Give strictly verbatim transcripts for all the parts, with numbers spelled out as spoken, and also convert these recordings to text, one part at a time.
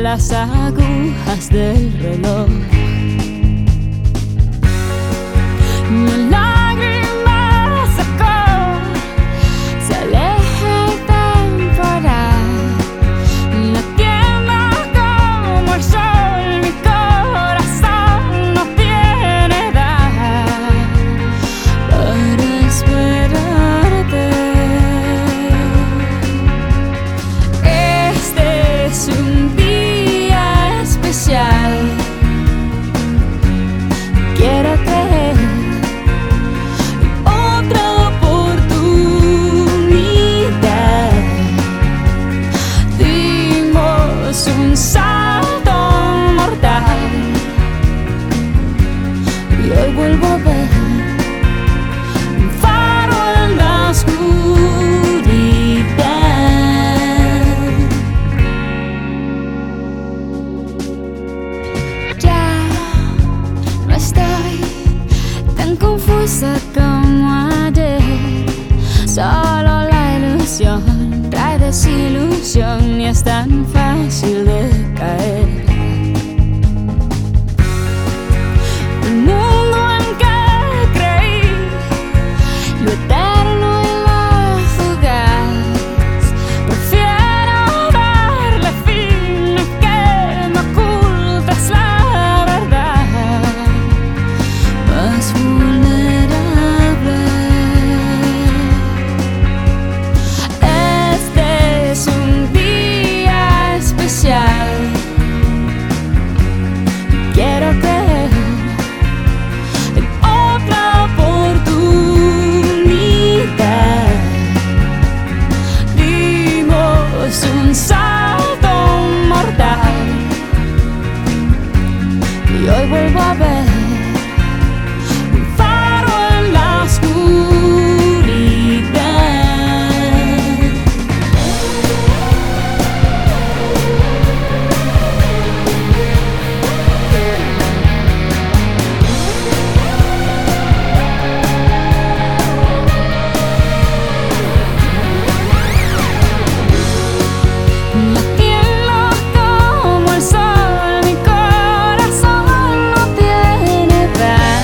las agujas del reloj. Mi lágrima secó, se aleja el temporal, latiendo como el sol. Mi corazón no tiene edad para esperarte. Este es un día especial. Quiero creer otra oportunidad. Dimos un salto mortal y hoy vuelvo a ver un faro en la oscuridad. Ya no estoy tan confusa como ayer, solo la ilusión trae desilusión y es tan fácil de caer. El mundo en que creí, lo eterno y lo fugaz, prefiero darle fin a que me ocultes la verdad más vulnerable. Este es un día especial. Quiero creer en otra oportunidad. Dimos un salto mortal y hoy vuelvo a ver un faro en la oscuridad. Latiendo como el sol, mi corazón no tiene paz.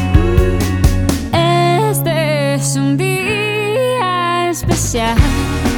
Ah, este es un día especial.